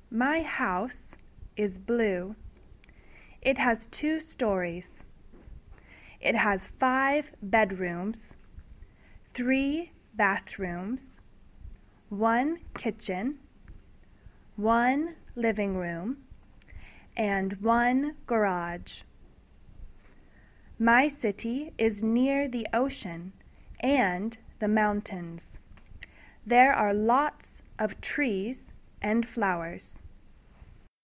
My house is blue. It has 2 stories. It has 5 bedrooms, 3 bathrooms, 1 kitchen, 1 living room, and 1 garage. My city is near the ocean and the mountains. There are lots of trees and flowers.